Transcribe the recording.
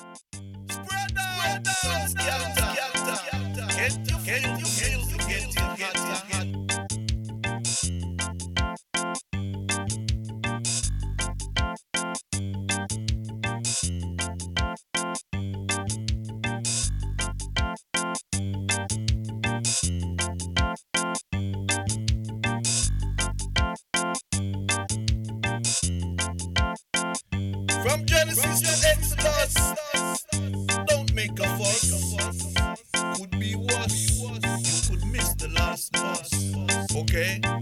Spread out. Scatter. Get your feels to get you hot. From Genesis to Exodus, don't make a fuss. Could be worse. You could miss the last bus. Okay?